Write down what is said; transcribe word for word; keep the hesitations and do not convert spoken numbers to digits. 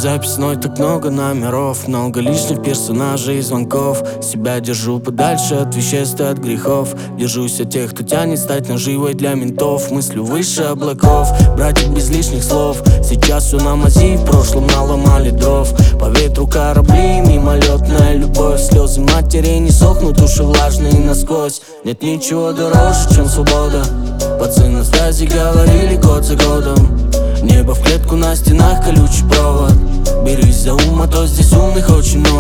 записной так много номеров, много лишних персонажей и звонков. Себя держу подальше от веществ и от грехов. Держусь от тех, кто тянет стать наживой для ментов. Мыслю выше облаков, братья без лишних слов. Сейчас все на мази, в прошлом наломали дров. По ветру корабли, мимолетная любовь. Слезы матери не сохнут, уши влажные насквозь. Нет ничего дороже, чем свобода. Пацаны на связи говорили год за годом. Небо в клетку, на стенах колючий провод. Берись за ум, а то здесь умных очень много.